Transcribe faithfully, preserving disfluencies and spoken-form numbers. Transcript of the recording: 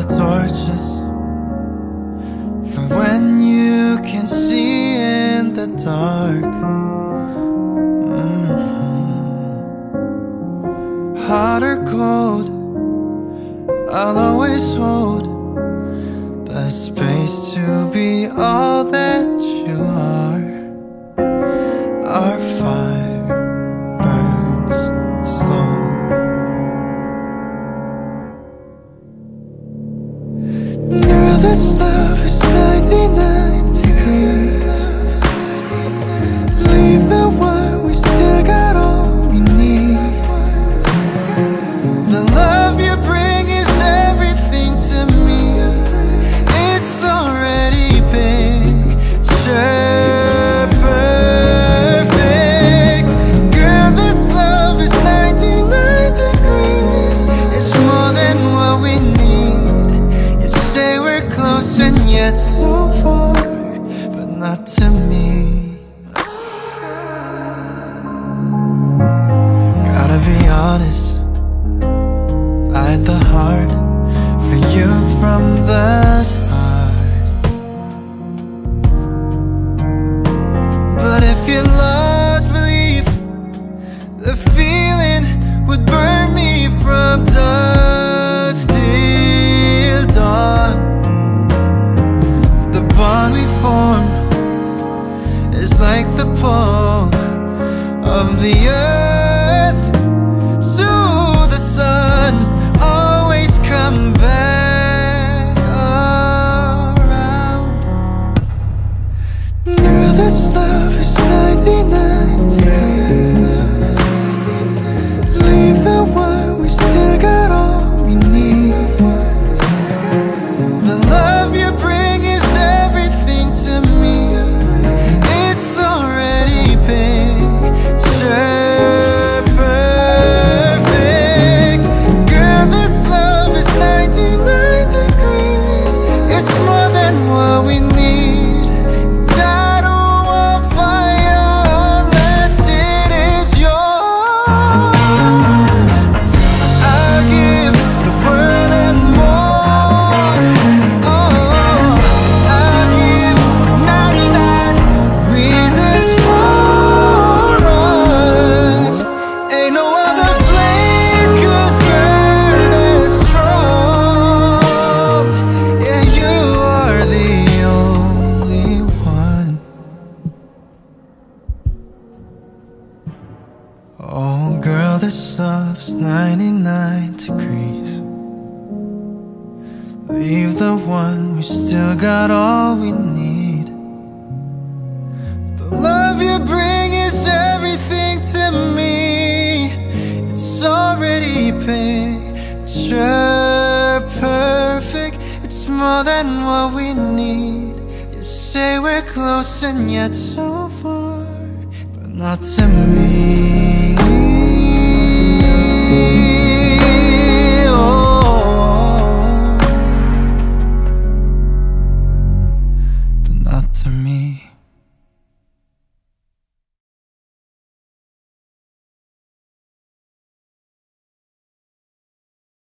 torches for when you can see in the dark. mm-hmm. Hot or cold, I'll always hold the space to be all that you are. Our fire burns slow. Girl, this love is ninety-nine degrees. Leave the one, we still got all we need. The love you bring is everything to me. It's already picture perfect. Girl, this love is ninety-nine degrees. It's more than what we need. You say we're close and yet so far, but not to me. Gotta be honest, I had the heart for you from the start. But if you lost belief, the feeling would burn me from dusk till dawn. The bond we form is like the pull of the earth to the sun. Always come back around. Girl, this love is ninety-nine degrees. Leave the one, we still got all we need. The love you bring is everything to me. It's already picture perfect. Girl, this love is ninety-nine degrees. It's more than what we need. And I don't want fire unless it is yours. I'll give the world and more. Oh, I'll give ninety-nine reasons for us. Ain't no other flame could burn as strong. Yeah, you are the only one. Oh girl, this love's ninety-nine degrees. Leave the one, we still got all we need. The love you bring is everything to me. It's already picture perfect. It's more than what we need. You say we're close and yet so far, but not to me.